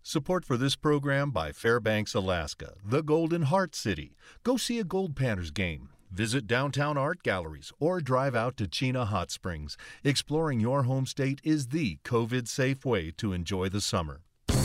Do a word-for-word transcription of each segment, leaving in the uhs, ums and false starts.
Support for this program by Fairbanks, Alaska, the Golden Heart City. Go see a Gold Panthers game. Visit downtown art galleries or drive out to Chena Hot Springs. Exploring your home state is the COVID-safe way to enjoy the summer.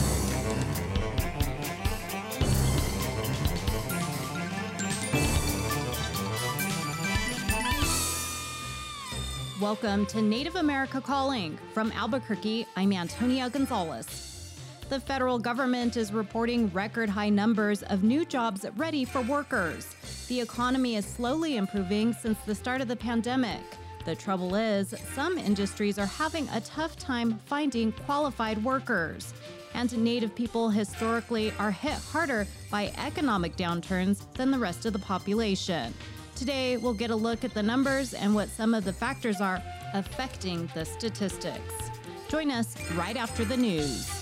Welcome to Native America Calling. From Albuquerque, I'm Antonia Gonzalez. The federal government is reporting record high numbers of new jobs ready for workers. The economy is slowly improving since the start of the pandemic. The trouble is, some industries are having a tough time finding qualified workers. And Native people historically are hit harder by economic downturns than the rest of the population. Today, we'll get a look at the numbers and what some of the factors are affecting the statistics. Join us right after the news.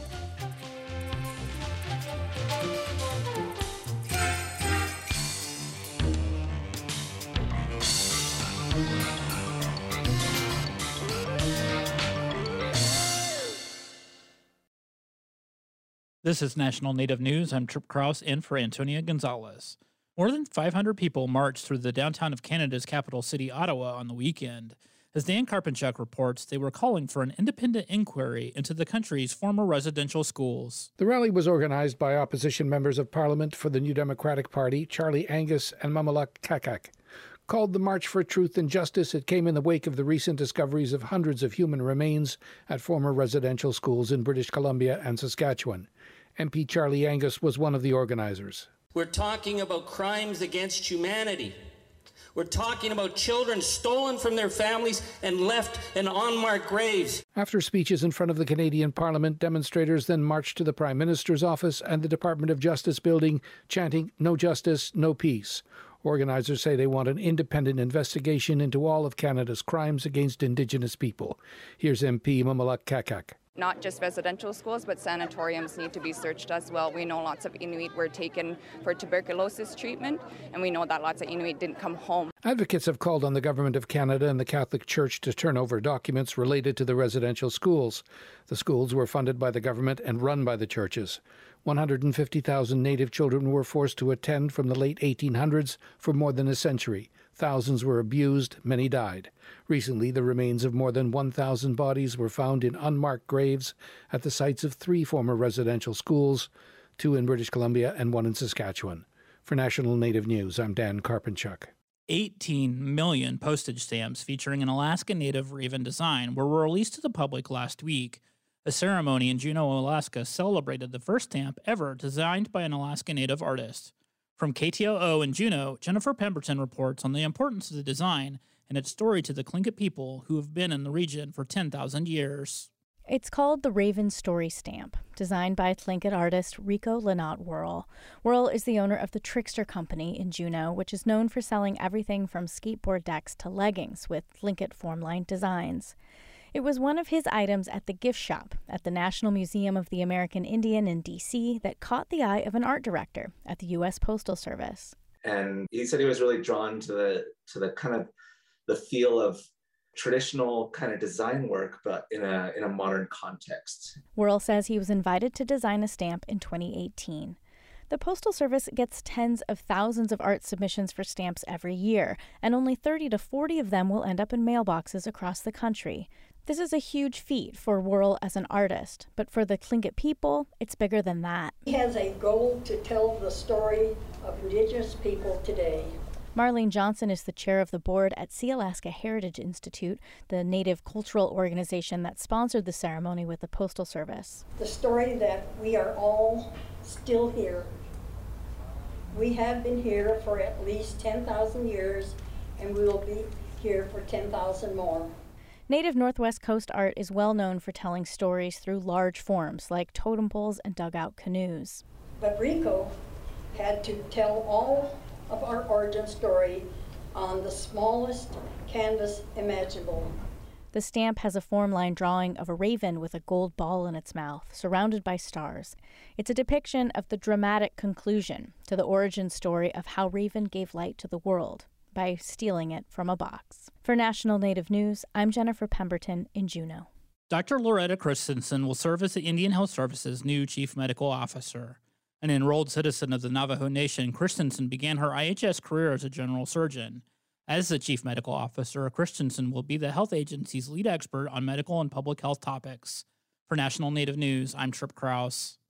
This is National Native News. I'm Trip Krause in for Antonia Gonzalez. More than five hundred people marched through the downtown of Canada's capital city, Ottawa, on the weekend. As Dan Karpinchuk reports, they were calling for an independent inquiry into the country's former residential schools. The rally was organized by opposition members of Parliament for the New Democratic Party, Charlie Angus and Mamalak Kakak. Called the March for Truth and Justice, it came in the wake of the recent discoveries of hundreds of human remains at former residential schools in British Columbia and Saskatchewan. M P Charlie Angus was one of the organizers. We're talking about crimes against humanity. We're talking about children stolen from their families and left in unmarked graves. After speeches in front of the Canadian Parliament, demonstrators then marched to the Prime Minister's office and the Department of Justice building, chanting, "No justice, no peace." Organizers say they want an independent investigation into all of Canada's crimes against Indigenous people. Here's M P Mamalak Kakak. Not just residential schools, but sanatoriums need to be searched as well. We know lots of Inuit were taken for tuberculosis treatment, and we know that lots of Inuit didn't come home. Advocates have called on the Government of Canada and the Catholic Church to turn over documents related to the residential schools. The schools were funded by the government and run by the churches. one hundred fifty thousand Native children were forced to attend from the late eighteen hundreds for more than a century. Thousands were abused, many died. Recently, the remains of more than one thousand bodies were found in unmarked graves at the sites of three former residential schools, two in British Columbia and one in Saskatchewan. For National Native News, I'm Dan Karpinchuk. eighteen million postage stamps featuring an Alaska Native Raven design were released to the public last week. A ceremony in Juneau, Alaska celebrated the first stamp ever designed by an Alaska Native artist. From K T O O in Juneau, Jennifer Pemberton reports on the importance of the design and its story to the Tlingit people who have been in the region for ten thousand years. It's called the Raven Story Stamp, designed by Tlingit artist Rico Lanat Worrell. Worrell is the owner of the Trickster Company in Juneau, which is known for selling everything from skateboard decks to leggings with Tlingit formline designs. It was one of his items at the gift shop at the National Museum of the American Indian in D C that caught the eye of an art director at the U S Postal Service. And he said he was really drawn to the to the kind of the feel of traditional kind of design work, but in a in a modern context. Worrell says he was invited to design a stamp in twenty eighteen. The Postal Service gets tens of thousands of art submissions for stamps every year, and only thirty to forty of them will end up in mailboxes across the country. This is a huge feat for Worrell as an artist, but for the Tlingit people, it's bigger than that. He has a goal to tell the story of Indigenous people today. Marlene Johnson is the chair of the board at Sealaska Heritage Institute, the Native cultural organization that sponsored the ceremony with the Postal Service. The story that we are all still here. We have been here for at least ten thousand years, and we will be here for ten thousand more. Native Northwest Coast art is well known for telling stories through large forms like totem poles and dugout canoes. But Rico had to tell all of our origin story on the smallest canvas imaginable. The stamp has a form-line drawing of a raven with a gold ball in its mouth, surrounded by stars. It's a depiction of the dramatic conclusion to the origin story of how Raven gave light to the world by stealing it from a box. For National Native News, I'm Jennifer Pemberton in Juneau. Doctor Loretta Christensen will serve as the Indian Health Service's new Chief Medical Officer. An enrolled citizen of the Navajo Nation, Christensen began her I H S career as a general surgeon. As the Chief Medical Officer, Christensen will be the health agency's lead expert on medical and public health topics. For National Native News, I'm Tripp Krause.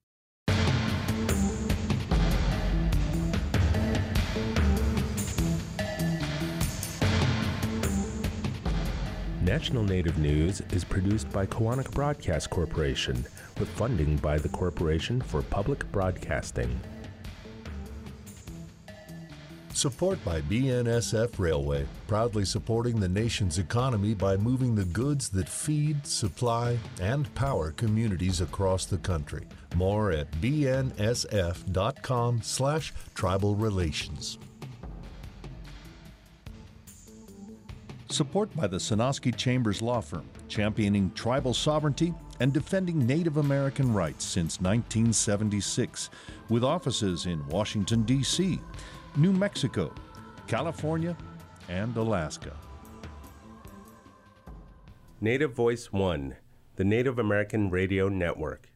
National Native News is produced by Koahnic Broadcast Corporation with funding by the Corporation for Public Broadcasting. Support by B N S F Railway, proudly supporting the nation's economy by moving the goods that feed, supply, and power communities across the country. More at bnsf.com slash tribal relations. Support by the Sonosky Chambers Law Firm, championing tribal sovereignty and defending Native American rights since nineteen seventy-six, with offices in Washington, D C, New Mexico, California, and Alaska. Native Voice One, the Native American Radio Network.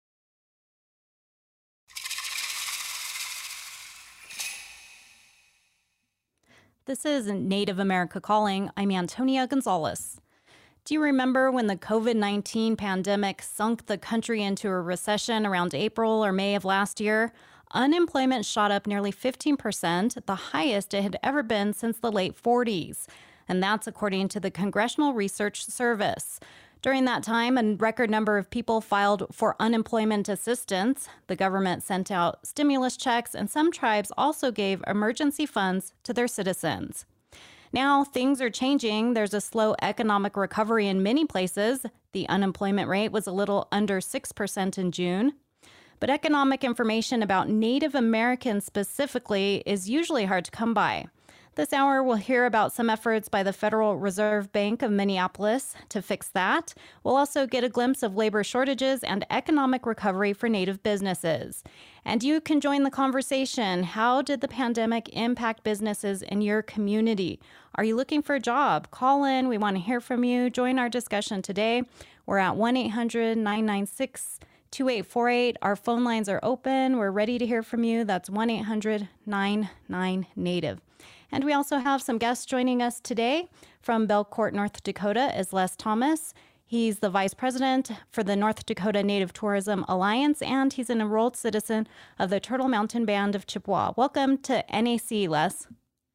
This is Native America Calling. I'm Antonia Gonzalez. Do you remember when the COVID nineteen pandemic sunk the country into a recession around April or May of last year? Unemployment shot up nearly fifteen percent, the highest it had ever been since the late forties. And that's according to the Congressional Research Service. During that time, a record number of people filed for unemployment assistance. The government sent out stimulus checks, and some tribes also gave emergency funds to their citizens. Now, things are changing. There's a slow economic recovery in many places. The unemployment rate was a little under six percent in June. But economic information about Native Americans specifically is usually hard to come by. This hour, we'll hear about some efforts by the Federal Reserve Bank of Minneapolis to fix that. We'll also get a glimpse of labor shortages and economic recovery for Native businesses. And you can join the conversation. How did the pandemic impact businesses in your community? Are you looking for a job? Call in. We want to hear from you. Join our discussion today. We're at one eight hundred nine nine six two eight four eight. Our phone lines are open. We're ready to hear from you. That's one eight hundred nine nine Native. And we also have some guests joining us today. From Belcourt, North Dakota is Les Thomas. He's the vice president for the North Dakota Native Tourism Alliance, and he's an enrolled citizen of the Turtle Mountain Band of Chippewa. Welcome to N A C, Les.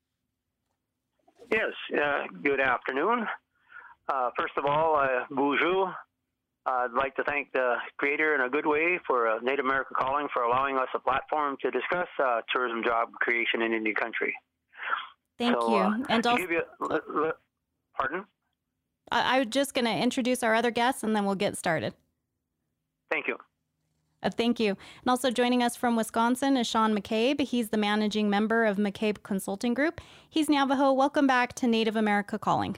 Yes, uh, good afternoon. Uh, first of all, uh, bonjour. Uh, I'd like to thank the creator in a good way for uh, Native America Calling for allowing us a platform to discuss uh, tourism job creation in Indian country. Thank so, you. Uh, and also, give you, uh, pardon? I, I was just going to introduce our other guests, and then we'll get started. Thank you. Uh, thank you. And also joining us from Wisconsin is Sean McCabe. He's the managing member of McCabe Consulting Group. He's Navajo. Welcome back to Native America Calling.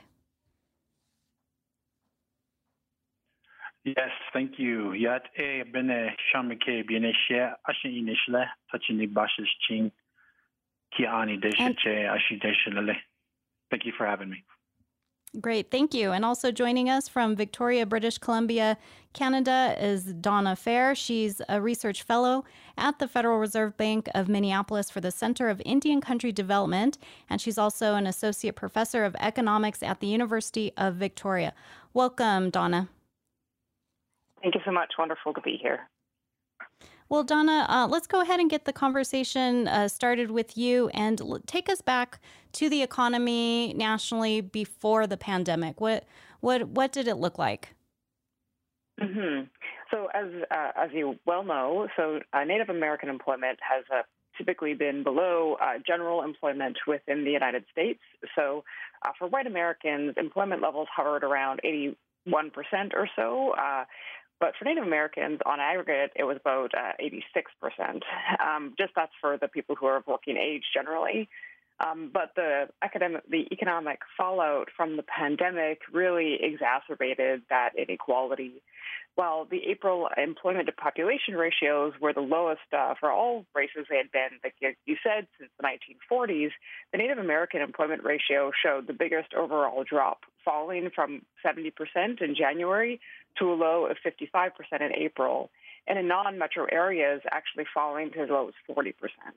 Yes, thank you. Yat e bene Sean McCabe yeneshe ashin inishle tachini bashish ching kiani deshe ashi deshe. Thank you for having me. Great, thank you. And also joining us from Victoria, British Columbia, Canada is Donna Fair. She's a research fellow at the Federal Reserve Bank of Minneapolis for the Center of Indian Country Development, and she's also an associate professor of economics at the University of Victoria. Welcome, Donna. Thank you so much. Wonderful to be here. Well, Donna, uh, let's go ahead and get the conversation uh, started with you and l- take us back to the economy nationally before the pandemic. What what what did it look like? Mm-hmm. So, as uh, as you well know, so uh, Native American employment has uh, typically been below uh, general employment within the United States. So, uh, for white Americans, employment levels hovered around eighty-one percent or so. Uh, But for Native Americans, on aggregate, it was about uh, eighty-six percent. Um, just that's for the people who are of working age generally. Um, but the academic, the economic fallout from the pandemic really exacerbated that inequality. While the April employment to population ratios were the lowest uh, for all races they had been, like you said, since the nineteen forties, the Native American employment ratio showed the biggest overall drop, falling from seventy percent in January to a low of fifty-five percent in April, and in non-metro areas actually falling to as low as forty percent.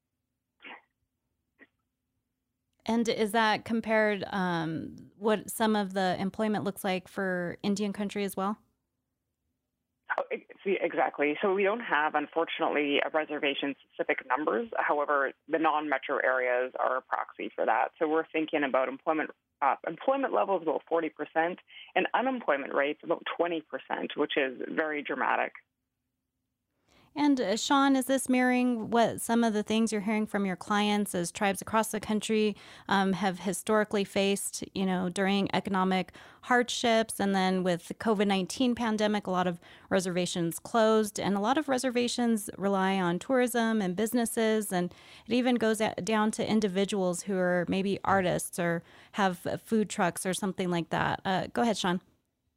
And is that compared um, what some of the employment looks like for Indian country as well? Oh, see, exactly. So we don't have, unfortunately, a reservation-specific numbers. However, the non-metro areas are a proxy for that. So we're thinking about employment uh, employment levels about forty percent and unemployment rates about twenty percent, which is very dramatic. And uh, Sean, is this mirroring what some of the things you're hearing from your clients as tribes across the country um, have historically faced, you know, during economic hardships? And then with the COVID nineteen pandemic, a lot of reservations closed, and a lot of reservations rely on tourism and businesses. And it even goes down to individuals who are maybe artists or have food trucks or something like that. Uh, go ahead, Sean.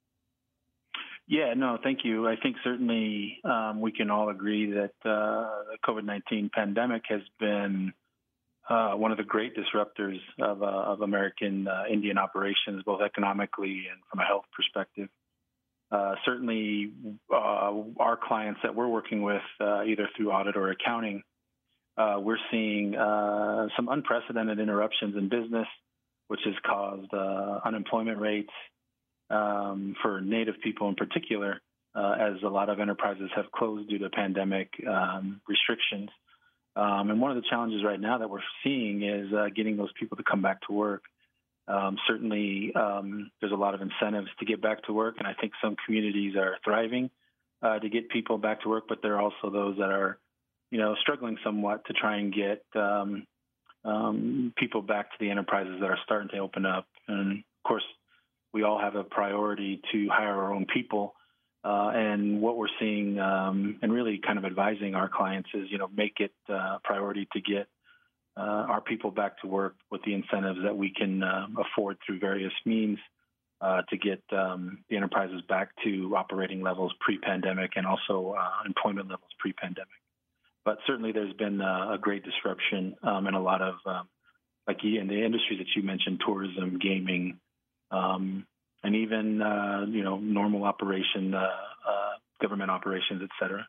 Yeah, no, thank you. I think certainly um, we can all agree that uh, the COVID nineteen pandemic has been uh, one of the great disruptors of, uh, of American uh, Indian operations, both economically and from a health perspective. Uh, certainly, uh, our clients that we're working with, uh, either through audit or accounting, uh, we're seeing uh, some unprecedented interruptions in business, which has caused uh, unemployment rates Um, for Native people in particular, uh, as a lot of enterprises have closed due to pandemic um, restrictions. Um, and one of the challenges right now that we're seeing is uh, getting those people to come back to work. Um, certainly, um, there's a lot of incentives to get back to work, and I think some communities are thriving uh, to get people back to work, but there are also those that are, you know, struggling somewhat to try and get um, um, people back to the enterprises that are starting to open up. And of course, we all have a priority to hire our own people. Uh, and what we're seeing um, and really kind of advising our clients is, you know, make it a uh, priority to get uh, our people back to work with the incentives that we can uh, afford through various means uh, to get um, the enterprises back to operating levels pre-pandemic and also uh, employment levels pre-pandemic. But certainly there's been uh, a great disruption um, in a lot of, um, like in the industries that you mentioned, tourism, gaming, Um, and even, uh, you know, normal operation, uh, uh, government operations, et cetera.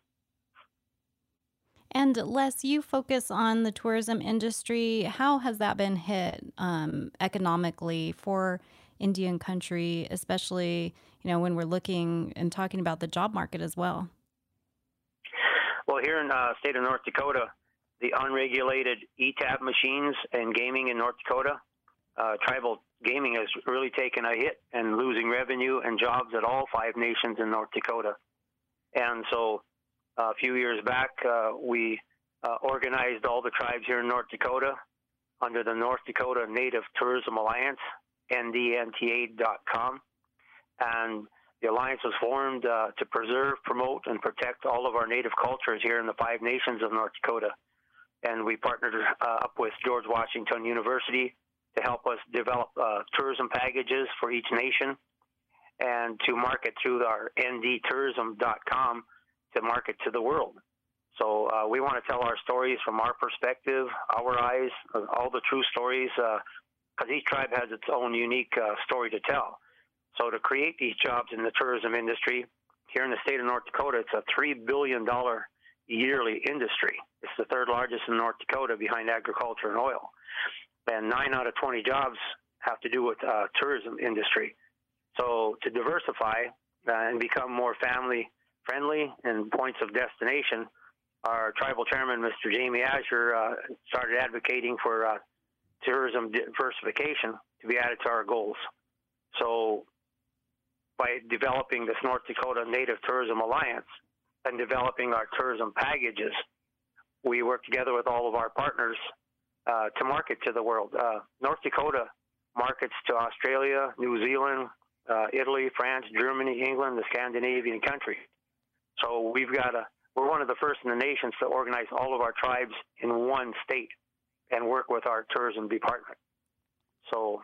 And Les, you focus on the tourism industry. How has that been hit um, economically for Indian country, especially, you know, when we're looking and talking about the job market as well? Well, here in the uh, state of North Dakota, the unregulated E TAP machines and gaming in North Dakota, uh, tribal gaming has really taken a hit and losing revenue and jobs at all five nations in North Dakota. And so uh, a few years back, uh, we uh, organized all the tribes here in North Dakota under the North Dakota Native Tourism Alliance, N D N T A dot com. And the alliance was formed uh, to preserve, promote, and protect all of our Native cultures here in the five nations of North Dakota. And we partnered uh, up with George Washington University to help us develop uh, tourism packages for each nation and to market through our N D tourism dot com to market to the world. So uh, we want to tell our stories from our perspective, our eyes, all the true stories, because uh, each tribe has its own unique uh, story to tell. So to create these jobs in the tourism industry, here in the state of North Dakota, it's a three billion dollars yearly industry. It's the third largest in North Dakota behind agriculture and oil. And nine out of twenty jobs have to do with uh, tourism industry. So to diversify uh, and become more family friendly and points of destination, our tribal chairman, Mister Jamie Asher, uh, started advocating for uh, tourism diversification to be added to our goals. So by developing this North Dakota Native Tourism Alliance and developing our tourism packages, we work together with all of our partners uh, to market to the world. Uh, North Dakota markets to Australia, New Zealand, uh, Italy, France, Germany, England, the Scandinavian countries. So we've got a, we're one of the first in the nations to organize all of our tribes in one state. and work with our tourism department. So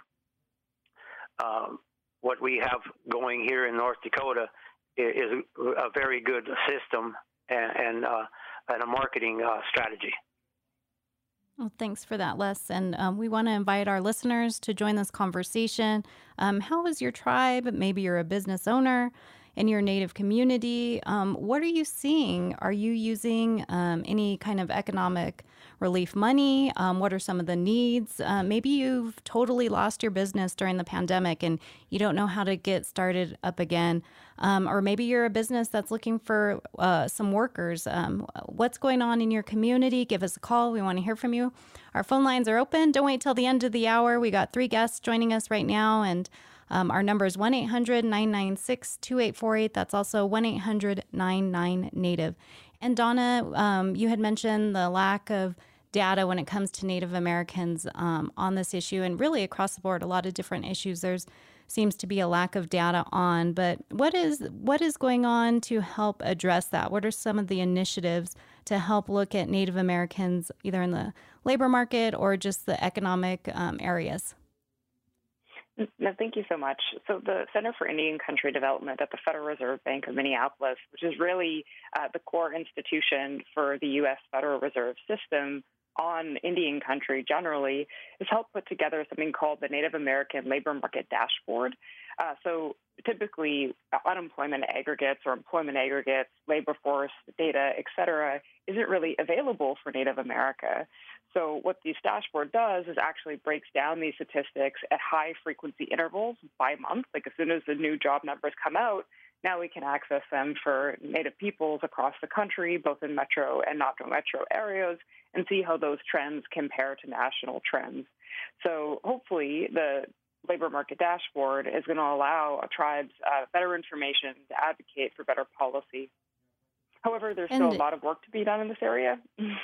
um, what we have going here in North Dakota is, is a very good system and, and, uh, and a marketing uh, strategy. Well, thanks for that, Les. And um, we want to invite our listeners to join this conversation. Um, how is your tribe? Maybe you're a business owner in your Native community. Um, what are you seeing? Are you using um, any kind of economic relief money? Um, what are some of the needs? Uh, maybe you've totally lost your business during the pandemic and you don't know how to get started up again. Um, or maybe you're a business that's looking for uh, some workers. Um, what's going on in your community? Give us a call. We want to hear from you. Our phone lines are open. Don't wait till the end of the hour. We got three guests joining us right now, and Um, our number is one eight hundred nine nine six two eight four eight. That's also one eight hundred nine nine Native. And Donna, um, you had mentioned the lack of data when it comes to Native Americans um, on this issue, and really across the board, a lot of different issues. There's seems to be a lack of data on, but what is what is going on to help address that? What are some of the initiatives to help look at Native Americans either in the labor market or just the economic um, areas? No, thank you so much. So the Center for Indian Country Development at the Federal Reserve Bank of Minneapolis, which is really uh, the core institution for the U S Federal Reserve System on Indian country generally, has helped put together something called the Native American Labor Market Dashboard. Uh, so typically uh, unemployment aggregates or employment aggregates, labor force data, et cetera, isn't really available for Native America. So what this dashboard does is actually breaks down these statistics at high frequency intervals by month. Like as soon as the new job numbers come out, now we can access them for Native peoples across the country, both in metro and not metro areas, and see how those trends compare to national trends. So hopefully the labor market dashboard is going to allow tribes uh, better information to advocate for better policy. However, there's And- still a lot of work to be done in this area.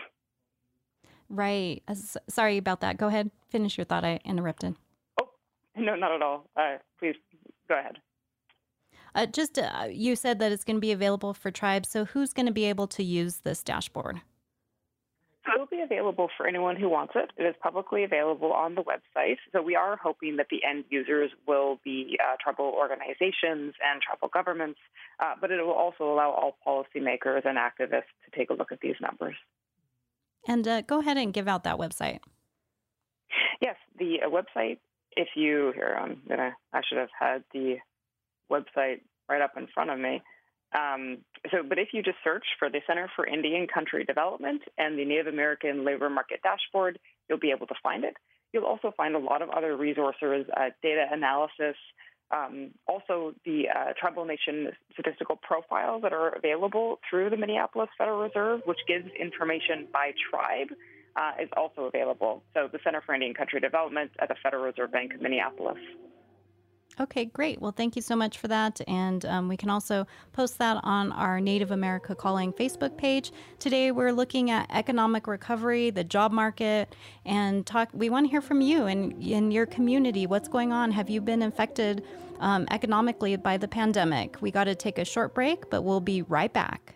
Right. Uh, s- Sorry about that. Go ahead. Finish your thought. I interrupted. No, not at all. Uh, please go ahead. Uh, just uh, you said that it's going to be available for tribes. So who's going to be able to use this dashboard? So it'll be available for anyone who wants it. It is publicly available on the website. So we are hoping that the end users will be uh, tribal organizations and tribal governments, uh, but it will also allow all policymakers and activists to take a look at these numbers. And uh, go ahead and give out that website. Yes, the uh, website, if you, here, I'm gonna, I should have had the website right up in front of me. Um, so, but if you just search for the Center for Indian Country Development and the Native American Labor Market Dashboard, you'll be able to find it. You'll also find a lot of other resources, uh, data analysis, um, also the uh, Tribal Nation statistical profiles that are available through the Minneapolis Federal Reserve, which gives information by tribe, uh, is also available. So the Center for Indian Country Development at the Federal Reserve Bank of Minneapolis. Okay, great. Well, thank you so much for that. And um, we can also post that on our Native America Calling Facebook page. Today, we're looking at economic recovery, the job market, and talk. We want to hear from you and in your community. What's going on? Have you been affected um, economically by the pandemic? We got to take a short break, but we'll be right back.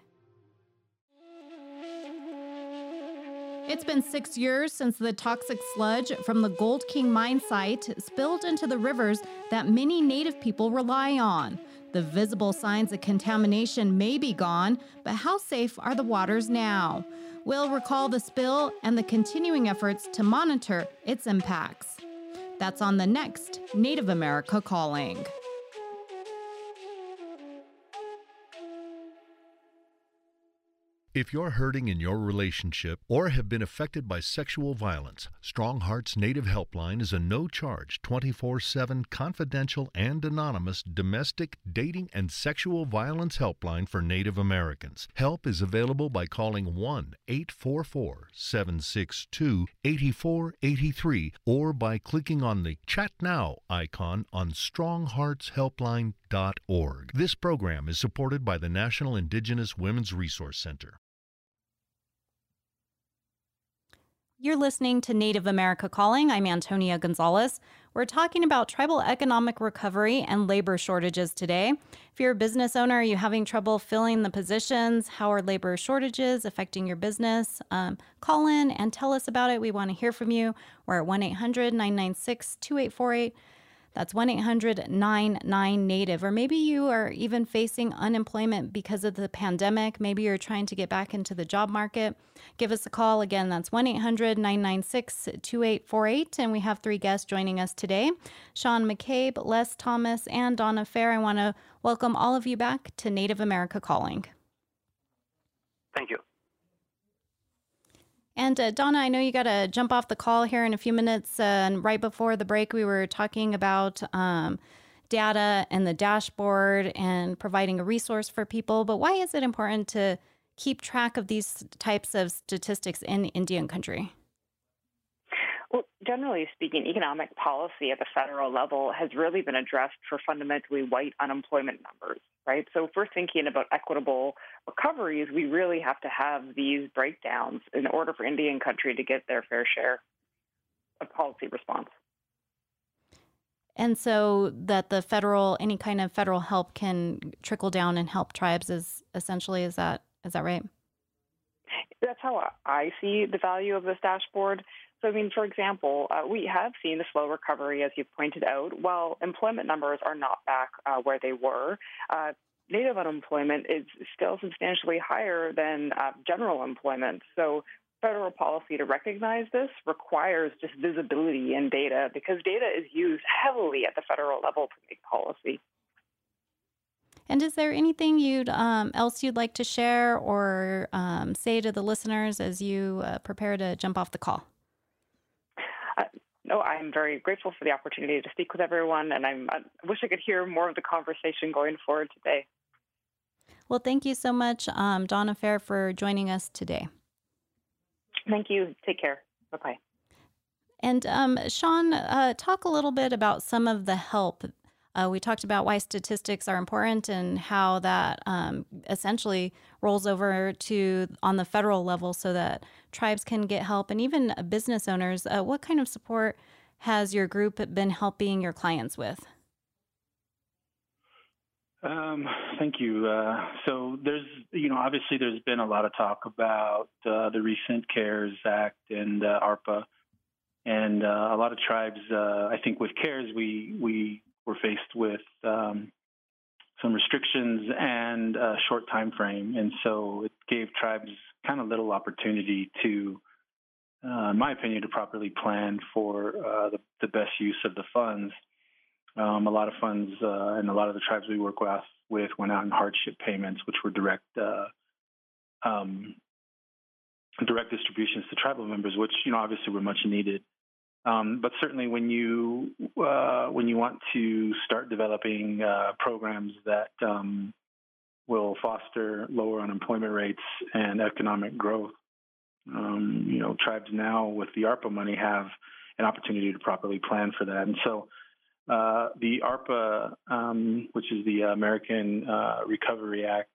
It's been six years since the toxic sludge from the Gold King mine site spilled into the rivers that many Native people rely on. The visible signs of contamination may be gone, but how safe are the waters now? We'll recall the spill and the continuing efforts to monitor its impacts. That's on the next Native America Calling. If you're hurting in your relationship or have been affected by sexual violence, Strong Hearts Native Helpline is a no-charge, twenty-four seven confidential and anonymous domestic, dating, and sexual violence helpline for Native Americans. Help is available by calling one eight four four, seven six two, eight four eight three or by clicking on the Chat Now icon on strong hearts helpline dot org. This program is supported by the National Indigenous Women's Resource Center. You're listening to Native America Calling. I'm Antonia Gonzalez. We're talking about tribal economic recovery and labor shortages today. If you're a business owner, are you having trouble filling the positions? How are labor shortages affecting your business? Um, call in and tell us about it. We want to hear from you. We're at one eight hundred nine nine six two eight four eight. That's one eight hundred nine nine Native. Or maybe you are even facing unemployment because of the pandemic. Maybe you're trying to get back into the job market. Give us a call. Again, that's one eight hundred nine nine six two eight four eight. And we have three guests joining us today: Sean McCabe, Les Thomas, and Donna Fair. I want to welcome all of you back to Native America Calling. Thank you. And uh, Donna, I know you got to jump off the call here in a few minutes. Uh, and right before the break, we were talking about um, data and the dashboard and providing a resource for people. But why is it important to keep track of these types of statistics in Indian country? Well, generally speaking, economic policy at the federal level has really been addressed for fundamentally white unemployment numbers, right? So if we're thinking about equitable recoveries, we really have to have these breakdowns in order for Indian country to get their fair share of policy response. And so that the federal, any kind of federal help can trickle down and help tribes is essentially, is that, is that right? That's how I see the value of this dashboard. So, I mean, for example, uh, we have seen a slow recovery, as you pointed out. While employment numbers are not back uh, where they were, uh, Native unemployment is still substantially higher than uh, general employment. So federal policy to recognize this requires just visibility in data, because data is used heavily at the federal level to make policy. And is there anything you'd um, else you'd like to share or um, say to the listeners as you uh, prepare to jump off the call? Uh, no, I'm very grateful for the opportunity to speak with everyone, and I'm, I wish I could hear more of the conversation going forward today. Well, thank you so much, um, Donna Fair, for joining us today. Thank you. Take care. Bye-bye. And um, Sean, uh, talk a little bit about some of the help. Uh, we talked about why statistics are important and how that um, essentially rolls over to on the federal level so that tribes can get help, and even business owners. Uh, what kind of support has your group been helping your clients with? Um, thank you. Uh, so there's, you know, obviously there's been a lot of talk about uh, the recent CARES Act and uh, ARPA, and uh, a lot of tribes. Uh, I think with CARES, we we were faced with um, some restrictions and a short time frame, and so it gave tribes kind of little opportunity to, uh, in my opinion, to properly plan for uh, the, the best use of the funds. Um, a lot of funds uh, and a lot of the tribes we work with, with went out in hardship payments, which were direct uh, um, direct distributions to tribal members, which, you know, obviously were much needed. Um, but certainly when you uh, when you want to start developing uh, programs that um, will foster lower unemployment rates and economic growth, um, you know, tribes now with the ARPA money have an opportunity to properly plan for that. And so uh, the ARPA, um, which is the American uh, Recovery Act,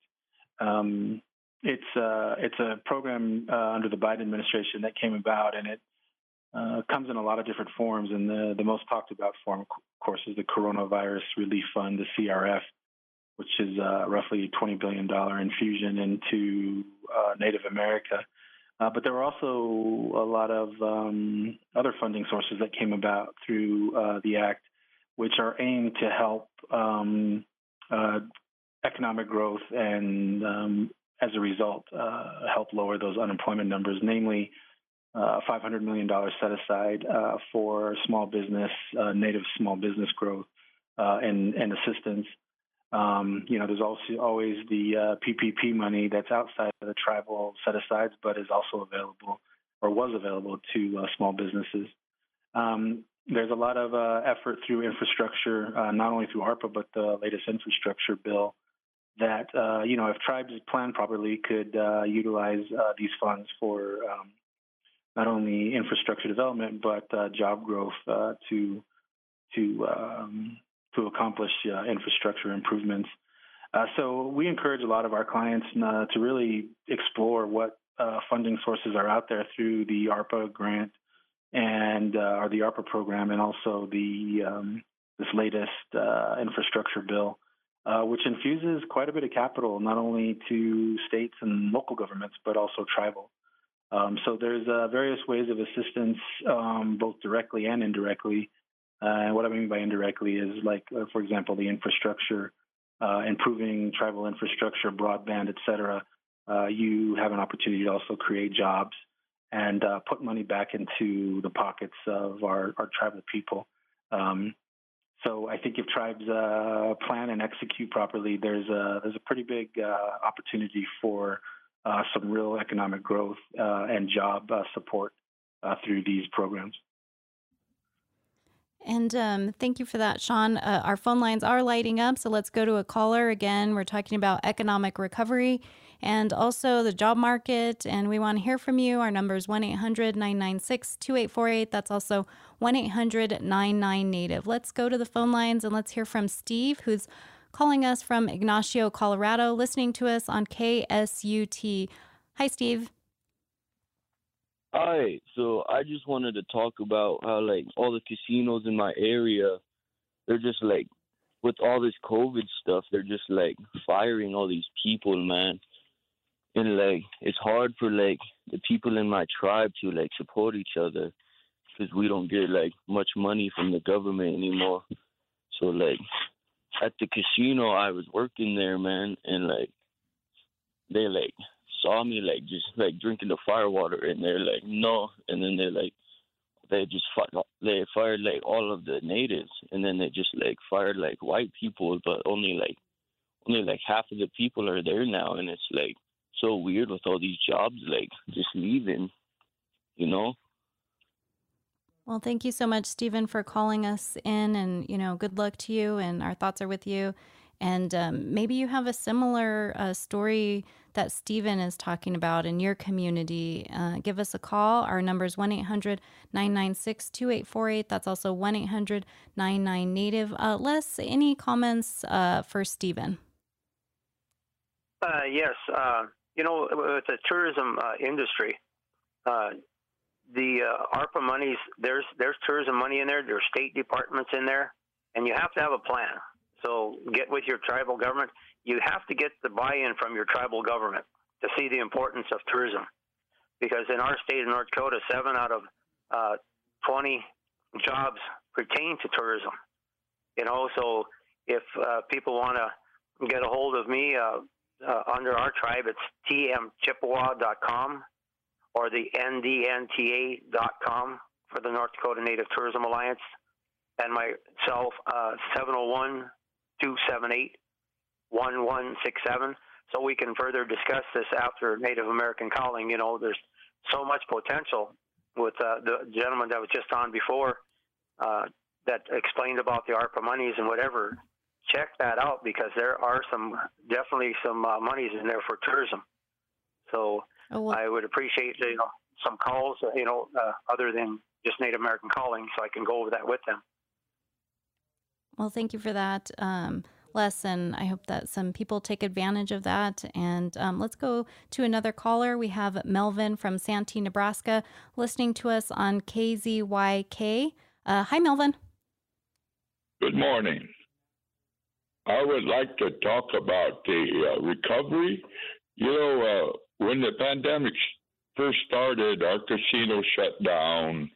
um, it's uh, it's a program uh, under the Biden administration that came about, and it Uh, comes in a lot of different forms, and the, the most talked about form, of course, is the Coronavirus Relief Fund, the C R F, which is uh, roughly a twenty billion dollars infusion into uh, Native America. Uh, but there were also a lot of um, other funding sources that came about through uh, the Act, which are aimed to help um, uh, economic growth and, um, as a result, uh, help lower those unemployment numbers, namely Uh, five hundred million dollars set aside uh, for small business, uh, native small business growth uh, and, and assistance. Um, you know, there's also always the uh, P P P money that's outside of the tribal set asides, but is also available or was available to uh, small businesses. Um, there's a lot of uh, effort through infrastructure, uh, not only through ARPA, but the latest infrastructure bill that, uh, you know, if tribes plan properly, could uh, utilize uh, these funds for um, not only infrastructure development, but uh, job growth uh, to to um, to accomplish uh, infrastructure improvements. Uh, so we encourage a lot of our clients uh, to really explore what uh, funding sources are out there through the ARPA grant and uh, or the ARPA program, and also the um, this latest uh, infrastructure bill, uh, which infuses quite a bit of capital, not only to states and local governments, but also tribal. Um, so there's uh, various ways of assistance, um, both directly and indirectly. Uh, and what I mean by indirectly is, like, uh, for example, the infrastructure, uh, improving tribal infrastructure, broadband, et cetera. Uh, you have an opportunity to also create jobs and uh, put money back into the pockets of our, our tribal people. Um, so I think if tribes uh, plan and execute properly, there's a, there's a pretty big uh, opportunity for uh, some real economic growth uh, and job uh, support uh, through these programs. And um, thank you for that, Sean. Uh, our phone lines are lighting up, so let's go to a caller. Again, we're talking about economic recovery and also the job market, and we want to hear from you. Our number is one eight hundred nine nine six two eight four eight. That's also one eight hundred nine nine Native. Let's go to the phone lines and let's hear from Steve, who's calling us from Ignacio, Colorado, listening to us on K S U T. Hi, Steve. Hi, so I just wanted to talk about how, like, all the casinos in my area, they're just, like, with all this COVID stuff, they're just, like, firing all these people, man. And, like, it's hard for, like, the people in my tribe to, like, support each other because we don't get, like, much money from the government anymore. So, like, at the casino, I was working there, man, and, like, they, like, saw me like just like drinking the fire water, and they're like no, and then they're like they just fi- they fired like all of the natives, and then they just like fired like white people, but only like only like half of the people are there now, and it's like so weird with all these jobs like just leaving, you know. Well, thank you so much, Stephen, for calling us in, and you know, good luck to you, and our thoughts are with you. And um, maybe you have a similar uh, story that Stephen is talking about in your community. Uh, give us a call. Our number is one eight hundred nine nine six two eight four eight. That's also one eight hundred nine nine Native. Uh, Les, any comments uh, for Stephen? Uh, yes. Uh, you know, with the tourism uh, industry, uh, the uh, ARPA monies, there's, there's tourism money in there. There's state departments in there, and you have to have a plan. So get with your tribal government. You have to get the buy-in from your tribal government to see the importance of tourism. Because in our state of North Dakota, seven out of uh, twenty jobs pertain to tourism. You know, so if uh, people want to get a hold of me uh, uh, under our tribe, it's t m chippewa dot com or the n d n t a dot com for the North Dakota Native Tourism Alliance, and myself, uh, seven oh one, two seven eight, one one six seven, so we can further discuss this after Native American Calling. You know, there's so much potential with uh, the gentleman that was just on before uh, that explained about the ARPA monies and whatever. Check that out, because there are some, definitely some uh, monies in there for tourism. So oh, well. I would appreciate, you know, some calls, uh, you know, uh, other than just Native American Calling, so I can go over that with them. Well, thank you for that, um, Les, and I hope that some people take advantage of that. And um, let's go to another caller. We have Melvin from Santee, Nebraska, listening to us on K Z Y K. Uh, hi, Melvin. Good morning. I would like to talk about the uh, recovery. You know, uh, when the pandemic first started, our casino shut down.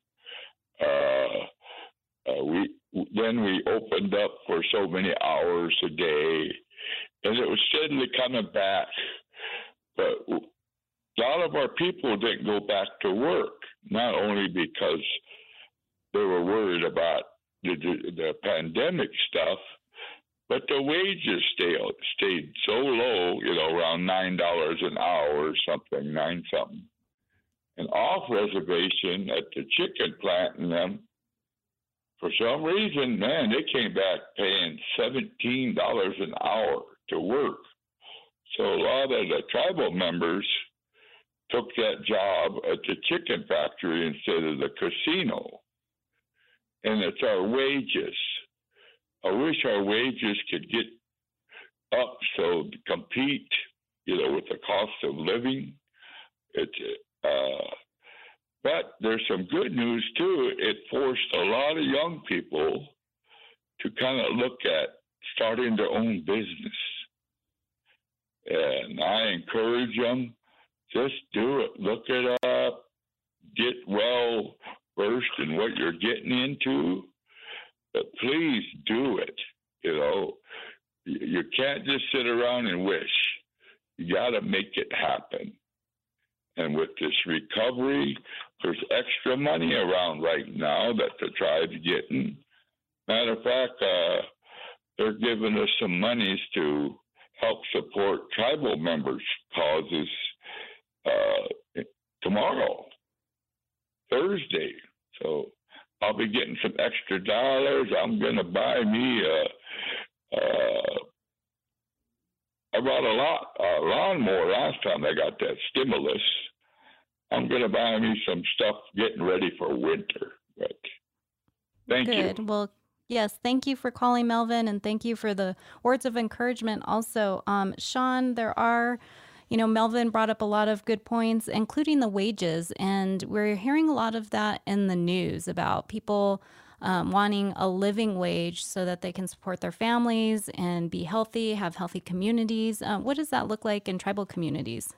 Uh, uh, we Then we opened up for so many hours a day, and it was steadily coming back. But a lot of our people didn't go back to work, not only because they were worried about the, the, the pandemic stuff, but the wages stayed, stayed so low, you know, around nine dollars an hour or something, nine something. And off reservation at the chicken plant and them, for some reason, man, they came back paying seventeen dollars an hour to work. So a lot of the tribal members took that job at the chicken factory instead of the casino. And it's our wages. I wish our wages could get up so to compete, you know, with the cost of living. It, uh, but there's some good news too. It forced a lot of young people to kind of look at starting their own business. And I encourage them, just do it. Look it up. Get well versed in what you're getting into. But please do it. You know, you can't just sit around and wish. You got to make it happen. And with this recovery, there's extra money around right now that the tribe's getting. Matter of fact, uh, they're giving us some monies to help support tribal members' causes uh, tomorrow, Thursday. So I'll be getting some extra dollars. I'm going to buy me a, a I bought a lot a lawnmower last time I got that stimulus. I'm going to buy me some stuff getting ready for winter. But thank Good. you. Good. Well, yes, thank you for calling, Melvin, and thank you for the words of encouragement also. Um, Sean, there are, you know, Melvin brought up a lot of good points, including the wages, and we're hearing a lot of that in the news about people um, wanting a living wage so that they can support their families and be healthy, have healthy communities. Uh, what does that look like in tribal communities?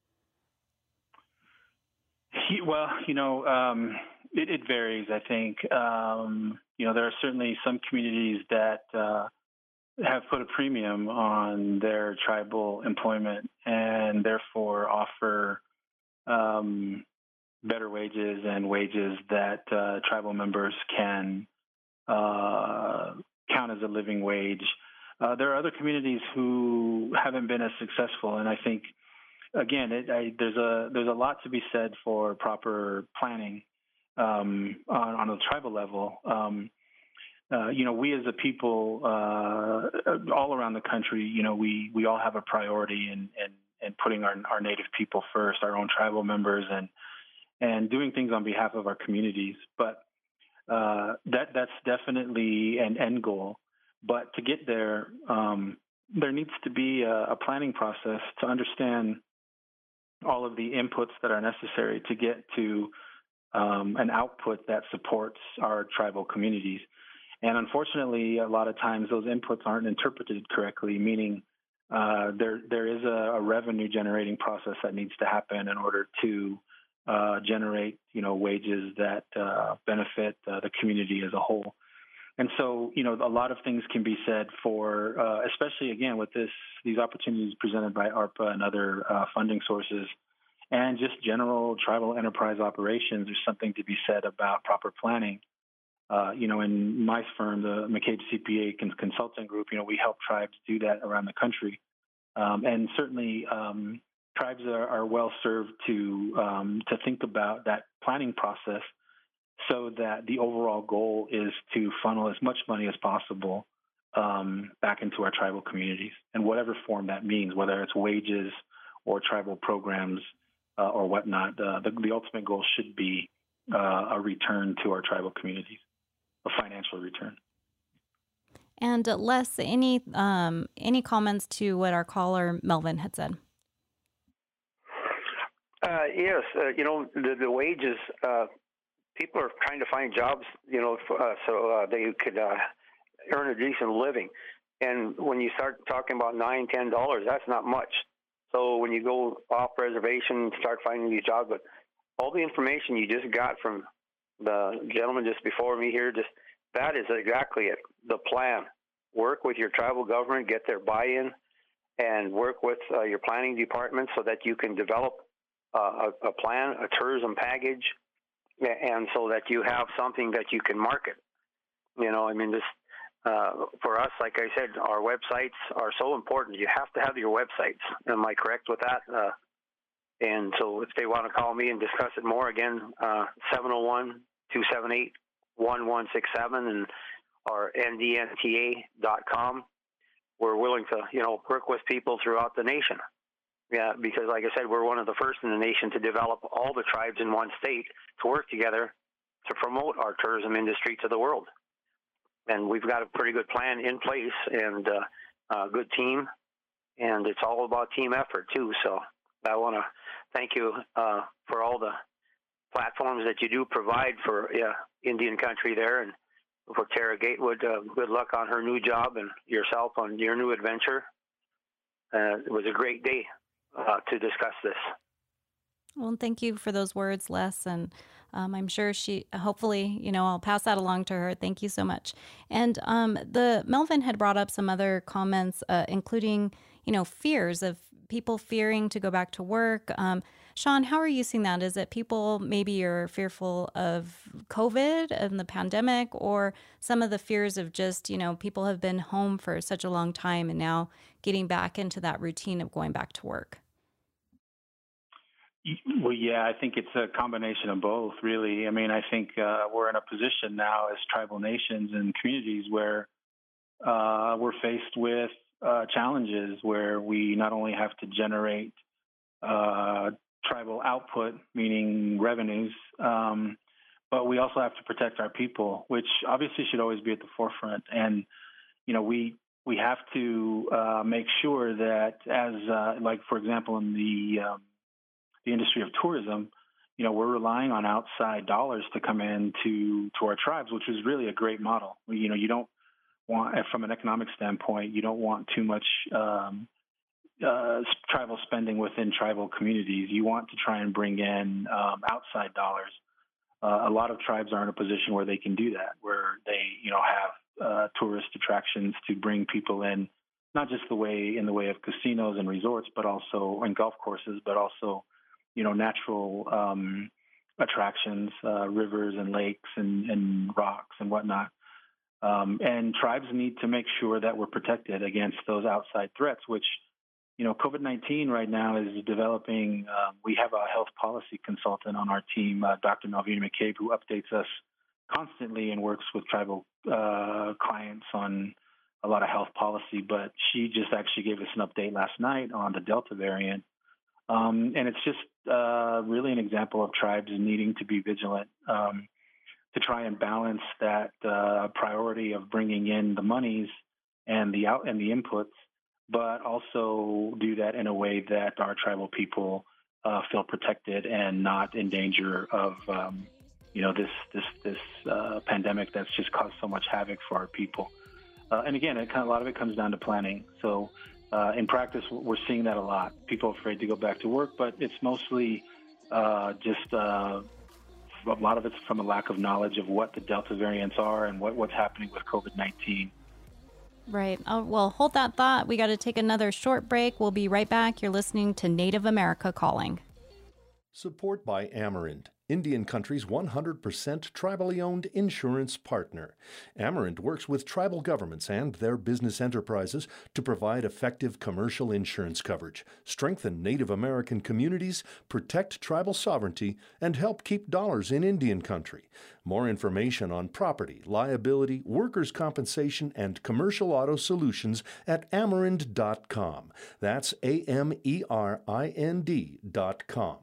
He, well, you know, um, it, it varies, I think. Um, you know, there are certainly some communities that uh, have put a premium on their tribal employment and therefore offer um, better wages and wages that uh, tribal members can uh, count as a living wage. Uh, there are other communities who haven't been as successful, and I think, again, it, I, there's a there's a lot to be said for proper planning um, on, on a tribal level. Um, uh, you know, we as a people uh, all around the country, you know, we, we all have a priority in, in, in putting our, our Native people first, our own tribal members, and and doing things on behalf of our communities. But uh, that that's definitely an end goal. But to get there, um, there needs to be a, a planning process to understand all of the inputs that are necessary to get to um, an output that supports our tribal communities. And unfortunately, a lot of times those inputs aren't interpreted correctly, meaning uh, there there is a, a revenue generating process that needs to happen in order to uh, generate, you know, wages that uh, benefit uh, the community as a whole. And so, you know, a lot of things can be said for, uh, especially again with this these opportunities presented by ARPA and other uh, funding sources, and just general tribal enterprise operations. There's something to be said about proper planning. Uh, you know, in my firm, the McCabe C P A Consulting Group, you know, we help tribes do that around the country, um, and certainly um, tribes are, are well served to um, to think about that planning process, so that the overall goal is to funnel as much money as possible um, back into our tribal communities, in whatever form that means, whether it's wages or tribal programs uh, or whatnot. Uh, the, the ultimate goal should be uh, a return to our tribal communities, a financial return. And uh, Les, any um, any comments to what our caller Melvin had said? Uh, yes, uh, you know, the, the wages. Uh, People are trying to find jobs, you know, uh, so uh, they could uh, earn a decent living. And when you start talking about nine, ten dollars, that's not much. So when you go off reservation, start finding these jobs, but all the information you just got from the gentleman just before me here, just that is exactly it. The plan. Work with your tribal government, get their buy-in, and work with uh, your planning department so that you can develop uh, a, a plan, a tourism package, and so that you have something that you can market. You know, I mean, this uh, for us, like I said, our websites are so important. You have to have your websites. Am I correct with that? Uh, and so if they want to call me and discuss it more, again, uh, seven oh one, two seven eight, one one six seven and or N D N T A dot com. We're willing to, you know, work with people throughout the nation. Yeah, because like I said, we're one of the first in the nation to develop all the tribes in one state to work together to promote our tourism industry to the world. And we've got a pretty good plan in place and uh, a good team. And it's all about team effort, too. So I want to thank you uh, for all the platforms that you do provide for uh, Indian country there. And for Tara Gatewood, uh, good luck on her new job and yourself on your new adventure. Uh, it was a great day uh, to discuss this. Well, thank you for those words, Les. And um, I'm sure she, hopefully, you know, I'll pass that along to her. Thank you so much. And um, the Melvin had brought up some other comments, uh, including, you know, fears of people fearing to go back to work. Um, Sean, how are you seeing that? Is it people maybe are fearful of COVID and the pandemic, or some of the fears of just, you know, people have been home for such a long time and now getting back into that routine of going back to work? Well, yeah, I think it's a combination of both, really. I mean, I think uh, we're in a position now as tribal nations and communities where uh, we're faced with uh, challenges where we not only have to generate uh, tribal output, meaning revenues, um, but we also have to protect our people, which obviously should always be at the forefront. And, you know, we we have to uh, make sure that as, uh, like, for example, in the um, the industry of tourism, you know, we're relying on outside dollars to come in to, to our tribes, which is really a great model. You know, you don't want, from an economic standpoint, you don't want too much um, uh, tribal spending within tribal communities. You want to try and bring in um, outside dollars. Uh, a lot of tribes are in a position where they can do that, where they, you know, have uh, tourist attractions to bring people in, not just the way in the way of casinos and resorts, but also and golf courses, but also, you know, natural um, attractions, uh, rivers and lakes and, and rocks and whatnot. Um, and tribes need to make sure that we're protected against those outside threats, which, you know, COVID nineteen right now is developing. Uh, we have a health policy consultant on our team, uh, Doctor Malvina McCabe, who updates us constantly and works with tribal uh, clients on a lot of health policy. But she just actually gave us an update last night on the Delta variant. Um, and it's just uh, really an example of tribes needing to be vigilant um, to try and balance that uh, priority of bringing in the monies and the out and the inputs, but also do that in a way that our tribal people uh, feel protected and not in danger of, um, you know, this this this uh, pandemic that's just caused so much havoc for our people. Uh, and again, it kind of, a lot of it comes down to planning. So. Uh, in practice, we're seeing that a lot. People are afraid to go back to work, but it's mostly uh, just uh, a lot of it's from a lack of knowledge of what the Delta variants are and what, what's happening with COVID nineteen. Right. Oh, well, hold that thought. We got to take another short break. We'll be right back. You're listening to Native America Calling. Support by Amerant, Indian Country's one hundred percent tribally owned insurance partner. Amerant works with tribal governments and their business enterprises to provide effective commercial insurance coverage, strengthen Native American communities, protect tribal sovereignty, and help keep dollars in Indian Country. More information on property, liability, workers' compensation, and commercial auto solutions at amerant dot com. That's A M E R I N D dot com.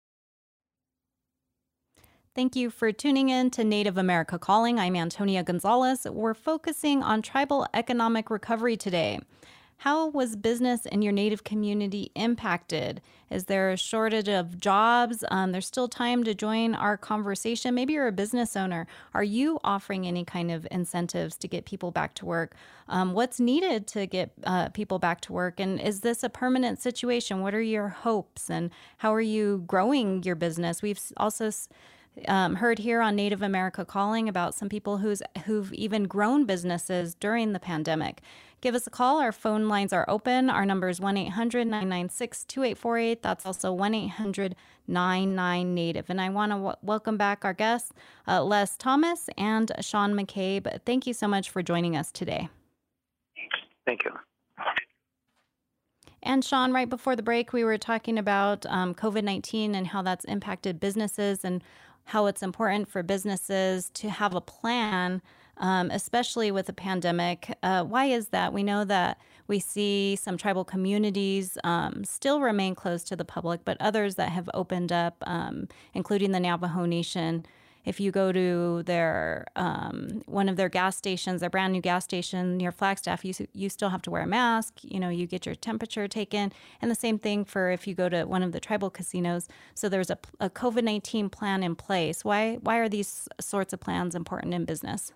Thank you for tuning in to Native America Calling. I'm Antonia Gonzalez. We're focusing on tribal economic recovery today. How was business in your Native community impacted? Is there a shortage of jobs? Um, there's still time to join our conversation. Maybe you're a business owner. Are you offering any kind of incentives to get people back to work? Um, what's needed to get uh, people back to work? And is this a permanent situation? What are your hopes? And how are you growing your business? We've also Um, heard here on Native America Calling about some people who's who've even grown businesses during the pandemic. Give us a call. Our phone lines are open. Our number is one eight hundred nine nine six two eight four eight. That's also one eight hundred nine nine Native. And I want to w- welcome back our guests, uh, Les Thomas and Sean McCabe. Thank you so much for joining us today. Thank you. And Sean, right before the break, we were talking about um, COVID nineteen and how that's impacted businesses and how it's important for businesses to have a plan, um, especially with the pandemic. Uh, why is that? We know that we see some tribal communities um, still remain closed to the public, but others that have opened up, um, including the Navajo Nation. if you go to their um, one of their gas stations, their brand new gas station near Flagstaff, you you still have to wear a mask. You know, you get your temperature taken, and the same thing for if you go to one of the tribal casinos. So there's a, a COVID nineteen plan in place. Why why are these sorts of plans important in business?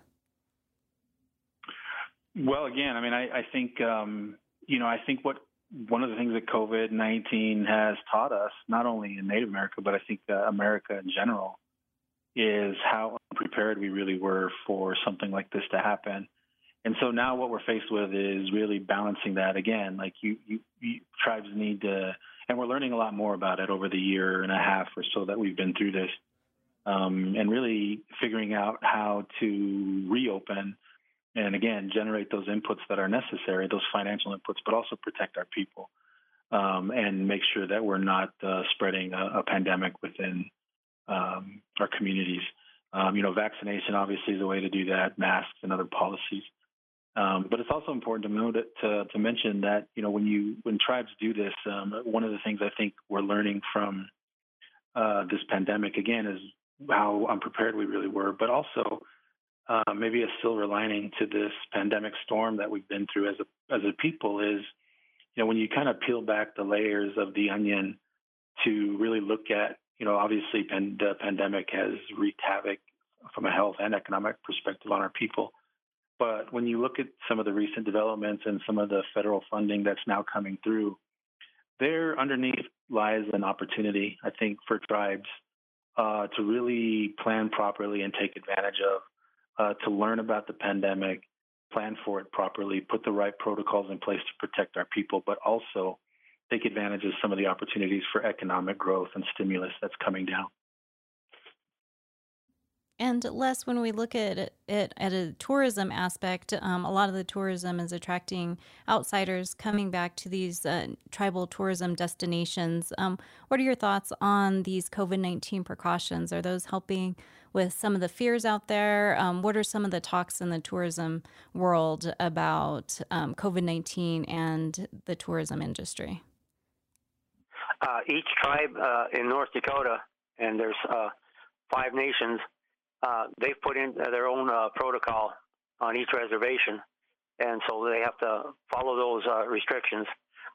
Well, again, I mean, I, I think um, you know, I think what one of the things that COVID nineteen has taught us, not only in Native America, but I think uh, America in general, is how unprepared we really were for something like this to happen. And so now what we're faced with is really balancing that again. Like you, you, you tribes need to, and we're learning a lot more about it over the year and a half or so that we've been through this, um, and really figuring out how to reopen and, again, generate those inputs that are necessary, those financial inputs, but also protect our people um, and make sure that we're not uh, spreading a, a pandemic within um, our communities. Um, you know, vaccination obviously is a way to do that, masks and other policies. Um, but it's also important to note it, to, to mention that, you know, when you when tribes do this, um, one of the things I think we're learning from uh, this pandemic, again, is how unprepared we really were, but also uh, maybe a silver lining to this pandemic storm that we've been through as a, as a people is, you know, when you kind of peel back the layers of the onion to really look at, you know, obviously pan- the pandemic has wreaked havoc from a health and economic perspective on our people. But when you look at some of the recent developments and some of the federal funding that's now coming through, there underneath lies an opportunity, I think, for tribes uh, to really plan properly and take advantage of, uh, to learn about the pandemic, plan for it properly, put the right protocols in place to protect our people, but also take advantage of some of the opportunities for economic growth and stimulus that's coming down. And Les, when we look at it, it at a tourism aspect, um, a lot of the tourism is attracting outsiders coming back to these uh, tribal tourism destinations. Um, what are your thoughts on these COVID nineteen precautions? Are those helping with some of the fears out there? Um, what are some of the talks in the tourism world about um, COVID nineteen and the tourism industry? Uh, each tribe uh, in North Dakota, and there's uh, five nations, Uh, they've put in their own uh, protocol on each reservation, and so they have to follow those uh, restrictions.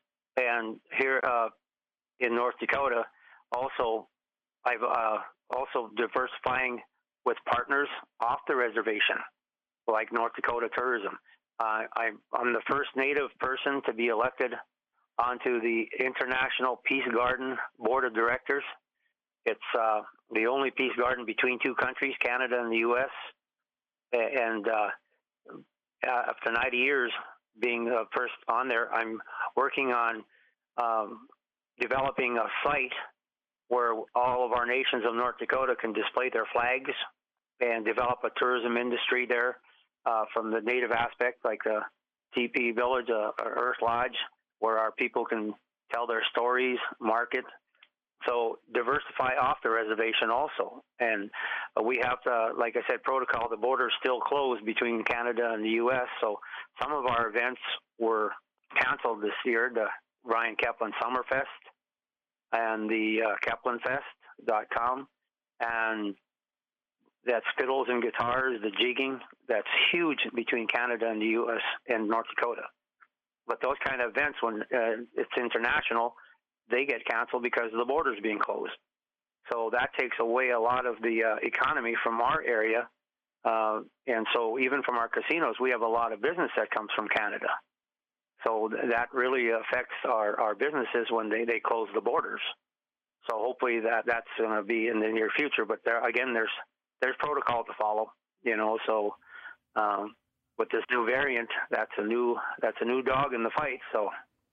And here uh, in North Dakota, also, I've uh, also diversifying with partners off the reservation, like North Dakota Tourism. Uh, I'm, I'm the first Native person to be elected onto the International Peace Garden Board of Directors. It's uh, the only peace garden between two countries, Canada and the U S. And uh, after ninety years being the first on there, I'm working on um, developing a site where all of our nations of North Dakota can display their flags and develop a tourism industry there uh, from the Native aspect, like the teepee village, uh, Earth Lodge, where our people can tell their stories, market. So diversify off the reservation also. And uh, we have to, like I said, protocol, the border's still closed between Canada and the U S. So some of our events were canceled this year, the Ryan Kaplan Summerfest and the uh, Kaplan Fest dot com. And that's fiddles and guitars, the jigging, that's huge between Canada and the U S and North Dakota. But those kind of events, when uh, it's international, they get canceled because the border's being closed. So that takes away a lot of the uh, economy from our area. Uh, and so even from our casinos, we have a lot of business that comes from Canada. So th- that really affects our, our businesses when they, they close the borders. So hopefully that, that's going to be in the near future. But there, again, there's there's protocol to follow, you know. So um, with this new variant, that's a new that's a new dog in the fight. So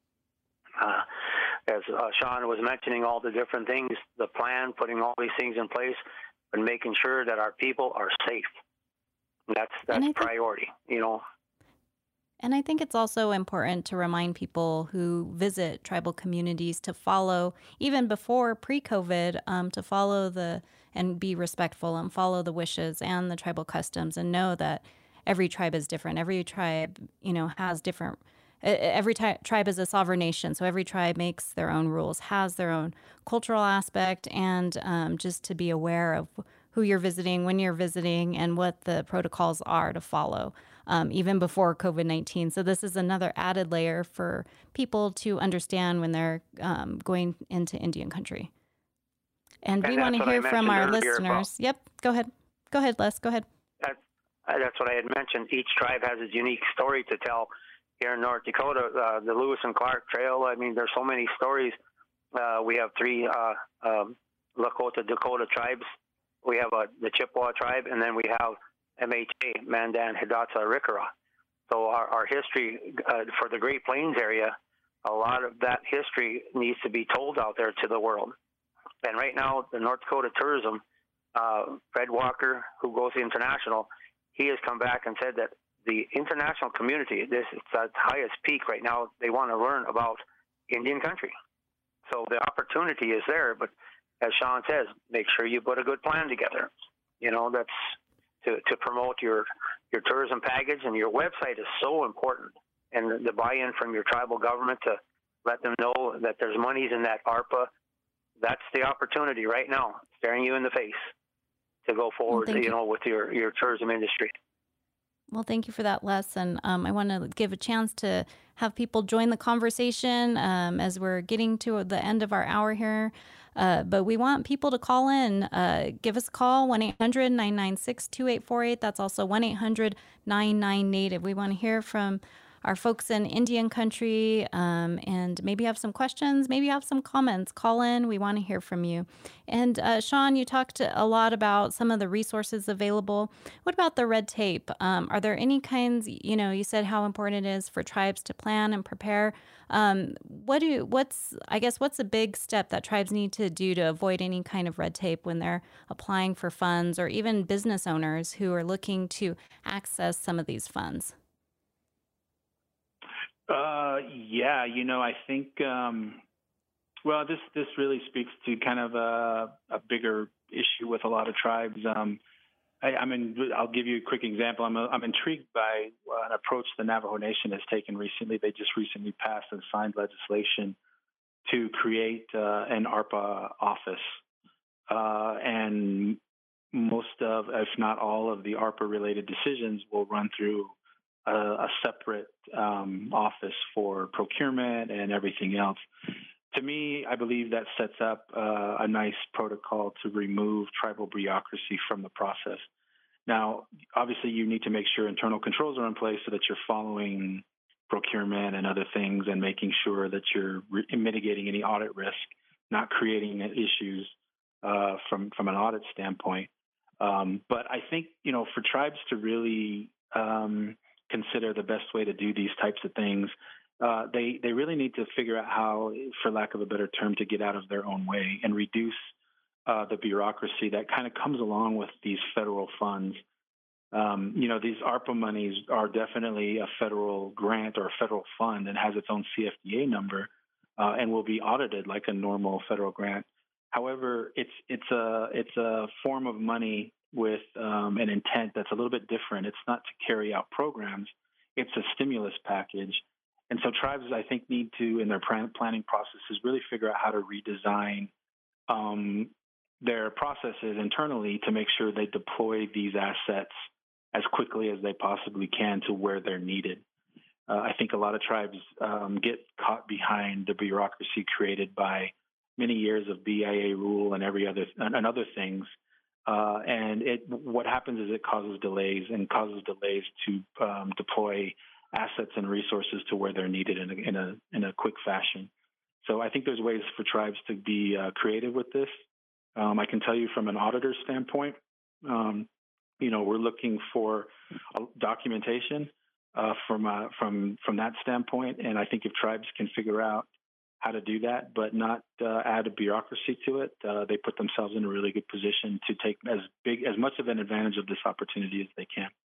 uh, as uh, Sean was mentioning, all the different things, the plan, putting all these things in place, and making sure that our people are safe. That's that's think, priority, you know. And I think it's also important to remind people who visit tribal communities to follow, even before pre-COVID, um, to follow the and be respectful and follow the wishes and the tribal customs, and know that every tribe is different. Every tribe, you know, has different. Every tri- tribe is a sovereign nation, so every tribe makes their own rules, has their own cultural aspect, and um, just to be aware of who you're visiting, when you're visiting, and what the protocols are to follow, um, even before COVID nineteen. So this is another added layer for people to understand when they're um, going into Indian country. And, and we want to hear from our listeners. Yep, go ahead. Go ahead, Les, go ahead. That's, that's what I had mentioned. Each tribe has its unique story to tell. Here in North Dakota, uh, the Lewis and Clark Trail, I mean, there's so many stories. Uh, we have three uh, um, Lakota Dakota tribes. We have uh, the Chippewa tribe, and then we have M H A, Mandan, Hidatsa, Arikara. So our, our history uh, for the Great Plains area, a lot of that history needs to be told out there to the world. And right now, the North Dakota tourism, uh, Fred Walker, who goes international, he has come back and said that the international community, this is at its highest peak right now, they want to learn about Indian country. So the opportunity is there, but as Sean says, make sure you put a good plan together. You know, that's to, to promote your, your tourism package, and your website is so important. And the buy-in from your tribal government to let them know that there's monies in that ARPA, that's the opportunity right now, staring you in the face to go forward, well, you, you know, with your, your tourism industry. Well, thank you for that, Les. And um, I want to give a chance to have people join the conversation um, as we're getting to the end of our hour here. Uh, but we want people to call in. Uh, give us a call, one eight hundred nine nine six two eight four eight. That's also one eight hundred nine nine Native. We want to hear from our folks in Indian country, um, and maybe have some questions, maybe have some comments. Call in. We want to hear from you. And uh, Sean, you talked a lot about some of the resources available. What about the red tape? Um, are there any kinds, you know, you said how important it is for tribes to plan and prepare. Um, what do, what's, I guess, what's a big step that tribes need to do to avoid any kind of red tape when they're applying for funds, or even business owners who are looking to access some of these funds? Uh, yeah, you know, I think, um, well, this, this really speaks to kind of a, a bigger issue with a lot of tribes. Um, I, I mean, I'll give you a quick example. I'm, a, I'm intrigued by an approach the Navajo Nation has taken recently. They just recently passed and signed legislation to create uh, an ARPA office. Uh, and most of, if not all of the ARPA-related decisions will run through A, a separate um, office for procurement and everything else. To me, I believe that sets up uh, a nice protocol to remove tribal bureaucracy from the process. Now, obviously, you need to make sure internal controls are in place so that you're following procurement and other things and making sure that you're re- mitigating any audit risk, not creating issues uh, from, from an audit standpoint. Um, but I think, you know, for tribes to really um, consider the best way to do these types of things, uh, they, they really need to figure out how, for lack of a better term, to get out of their own way and reduce uh, the bureaucracy that kind of comes along with these federal funds. Um, you know, these ARPA monies are definitely a federal grant or a federal fund and has its own C F D A number uh, and will be audited like a normal federal grant. However, it's it's a it's a form of money with um, an intent that's a little bit different. It's not to carry out programs. It's a stimulus package. And so tribes, I think, need to, in their planning processes, really figure out how to redesign um, their processes internally to make sure they deploy these assets as quickly as they possibly can to where they're needed. Uh, I think a lot of tribes um, get caught behind the bureaucracy created by many years of B I A rule and every other and other things. Uh, and it, what happens is it causes delays and causes delays to um, deploy assets and resources to where they're needed in a, in a in a quick fashion. So I think there's ways for tribes to be uh, creative with this. Um, I can tell you from an auditor standpoint, um, you know, we're looking for documentation uh, from uh, from from that standpoint, and I think if tribes can figure out how to do that, but not uh, add a bureaucracy to it, uh, they put themselves in a really good position to take as big, as much of an advantage of this opportunity as they can.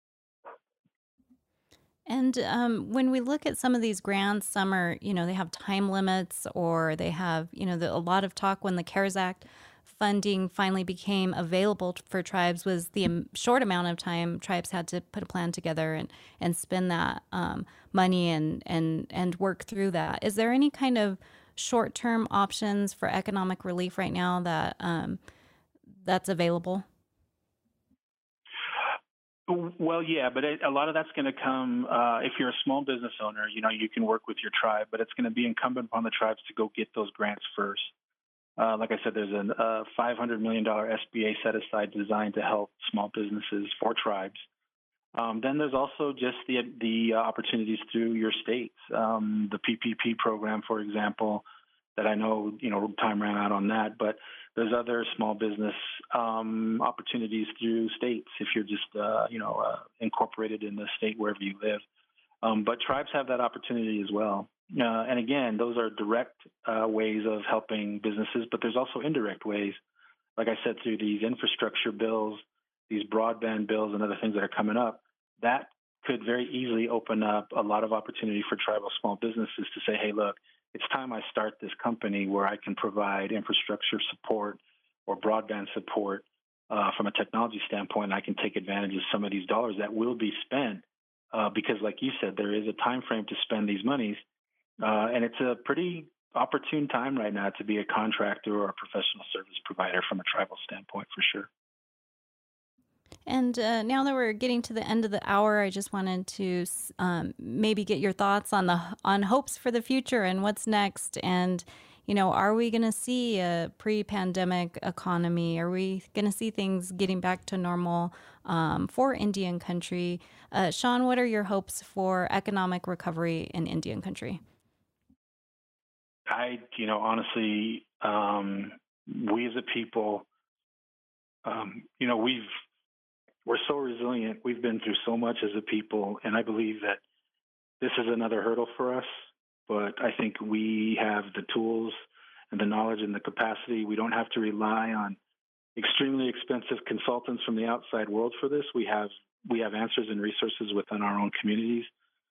And um, when we look at some of these grants, some are, you know, they have time limits, or they have, you know, the, a lot of talk when the CARES Act funding finally became available for tribes was the um, short amount of time tribes had to put a plan together and, and spend that um, money and, and, and work through that. Is there any kind of short-term options for economic relief right now that um, that's available? Well, yeah, but it, a lot of that's going to come uh, if you're a small business owner. You know, you can work with your tribe, but it's going to be incumbent upon the tribes to go get those grants first. Uh, like I said, there's a uh, five hundred million dollars S B A set aside designed to help small businesses for tribes. Um, then there's also just the the uh, opportunities through your states. Um, the P P P program, for example, that I know, you know, time ran out on that, but there's other small business um, opportunities through states if you're just, uh, you know, uh, incorporated in the state wherever you live. Um, but tribes have that opportunity as well. Uh, and again, those are direct uh, ways of helping businesses, but there's also indirect ways, like I said, through these infrastructure bills, these broadband bills and other things that are coming up. That could very easily open up a lot of opportunity for tribal small businesses to say, hey, look, it's time I start this company where I can provide infrastructure support or broadband support uh, from a technology standpoint. And I can take advantage of some of these dollars that will be spent uh, because, like you said, there is a time frame to spend these monies. Uh, and it's a pretty opportune time right now to be a contractor or a professional service provider from a tribal standpoint, for sure. And uh, now that we're getting to the end of the hour, I just wanted to um, maybe get your thoughts on the on hopes for the future and what's next. And, you know, are we going to see a pre-pandemic economy? Are we going to see things getting back to normal um, for Indian country? Uh, Sean, what are your hopes for economic recovery in Indian country? I, you know, honestly, um, we as a people, um, you know, we've We're so resilient. We've been through so much as a people, and I believe that this is another hurdle for us. But I think we have the tools and the knowledge and the capacity. We don't have to rely on extremely expensive consultants from the outside world for this. We have we have answers and resources within our own communities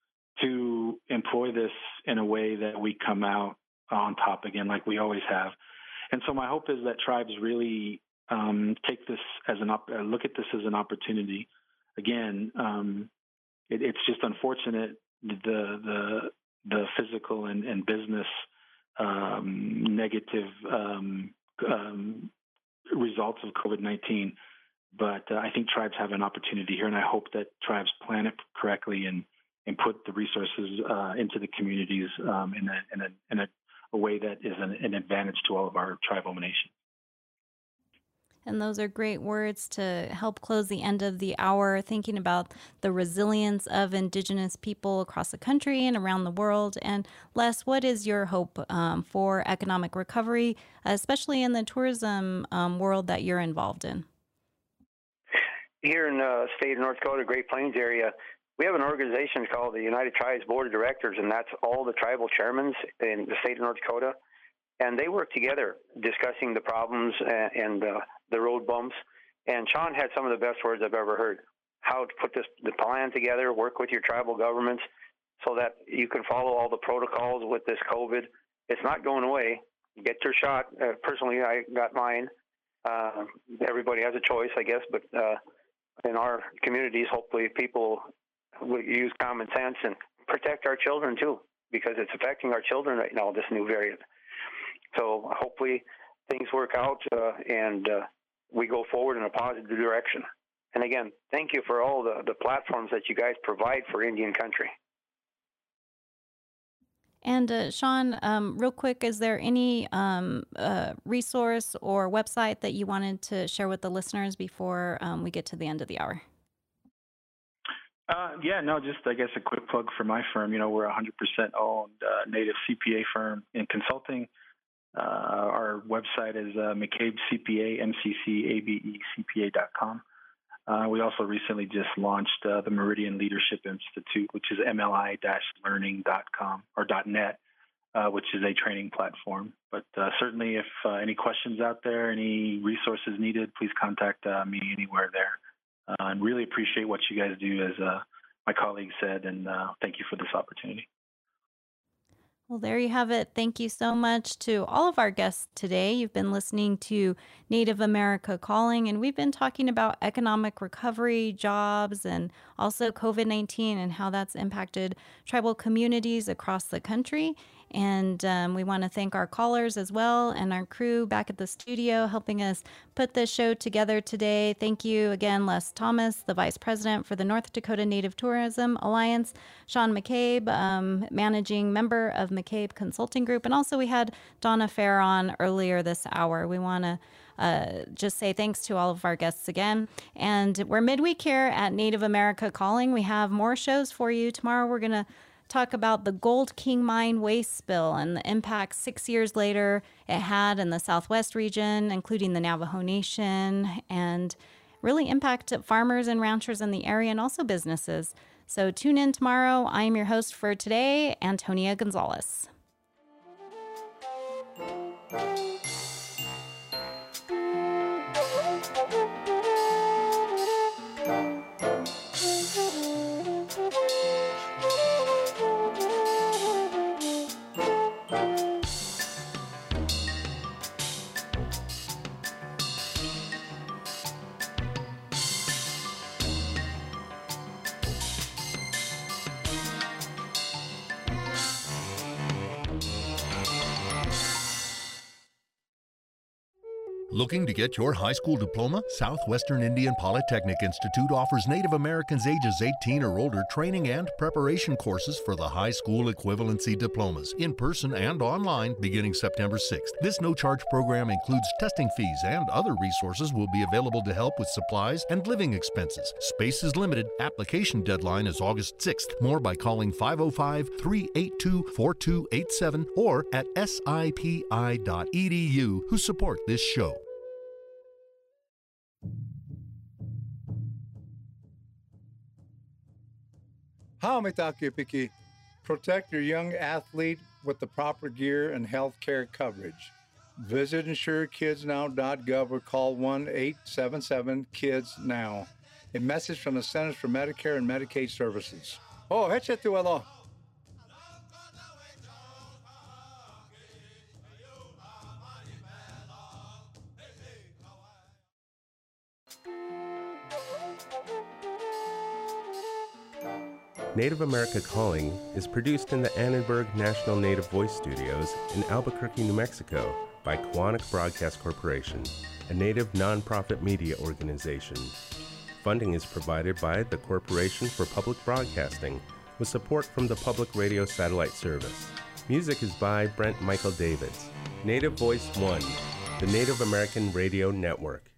to employ this in a way that we come out on top again, like we always have. And so my hope is that tribes really Um, take this as an op- look at this as an opportunity. Again, um, it, it's just unfortunate the the the physical and, and business um, negative um, um, results of COVID nineteen. But uh, I think tribes have an opportunity here, and I hope that tribes plan it correctly and and put the resources uh, into the communities um, in a in a in a, a way that is an, an advantage to all of our tribal nations. And those are great words to help close the end of the hour, thinking about the resilience of Indigenous people across the country and around the world. And Les, what is your hope um, for economic recovery, especially in the tourism um, world that you're involved in? Here in the state of North Dakota, Great Plains area, we have an organization called the United Tribes Board of Directors, and that's all the tribal chairmen in the state of North Dakota. And they work together discussing the problems and, and uh, the road bumps. And Sean had some of the best words I've ever heard. How to put this the plan together, work with your tribal governments so that you can follow all the protocols with this COVID. It's not going away. Get your shot. Uh, personally, I got mine. Uh, everybody has a choice, I guess. But uh, in our communities, hopefully people will use common sense and protect our children, too, because it's affecting our children right now, this new variant. So hopefully things work out uh, and uh, we go forward in a positive direction. And again, thank you for all the, the platforms that you guys provide for Indian country. And uh, Sean, um, real quick, is there any um, uh, resource or website that you wanted to share with the listeners before um, we get to the end of the hour? Uh, yeah, no, just I guess a quick plug for my firm. You know, we're a one hundred percent owned uh, Native C P A firm in consulting. Uh, our website is uh, McCabe C P A, M C C A B E C P A dot com. Uh, we also recently just launched uh, the Meridian Leadership Institute, which is M L I learning dot com or .net, uh, which is a training platform. But uh, certainly if uh, any questions out there, any resources needed, please contact uh, me anywhere there. Uh, and really appreciate what you guys do, as uh, my colleague said, and uh, thank you for this opportunity. Well, there you have it. Thank you so much to all of our guests today. You've been listening to Native America Calling, and we've been talking about economic recovery, jobs, and also COVID nineteen and how that's impacted tribal communities across the country. And um, we want to thank our callers as well and our crew back at the studio helping us put this show together today. Thank you again, Les Thomas, the Vice President for the North Dakota Native Tourism Alliance, Sean McCabe, um, Managing Member of McCabe Consulting Group, and also we had Donna Fair on earlier this hour. We want to Uh, just say thanks to all of our guests again. And we're midweek here at Native America Calling. We have more shows for you. Tomorrow we're going to talk about the Gold King Mine waste spill and the impact six years later it had in the Southwest region, including the Navajo Nation, and really impact farmers and ranchers in the area and also businesses. So tune in tomorrow. I'm your host for today, Antonia Gonzalez. Looking to get your high school diploma? Southwestern Indian Polytechnic Institute offers Native Americans ages eighteen or older training and preparation courses for the high school equivalency diplomas, in person and online, beginning September sixth. This no-charge program includes testing fees, and other resources will be available to help with supplies and living expenses. Space is limited. Application deadline is August sixth. More by calling five oh five, three eight two, four two eight seven or at S I P I dot E D U, who support this show. Haumitakipiki. Protect your young athlete with the proper gear and health care coverage. Visit insure kids now dot gov or call one eight seven seven kids now. A message from the Centers for Medicare and Medicaid Services. Oh, heche tu alo. Native America Calling is produced in the Annenberg National Native Voice Studios in Albuquerque, New Mexico by Koahnic Broadcast Corporation, a Native nonprofit media organization. Funding is provided by the Corporation for Public Broadcasting with support from the Public Radio Satellite Service. Music is by Brent Michael Davids. Native Voice One, the Native American Radio Network.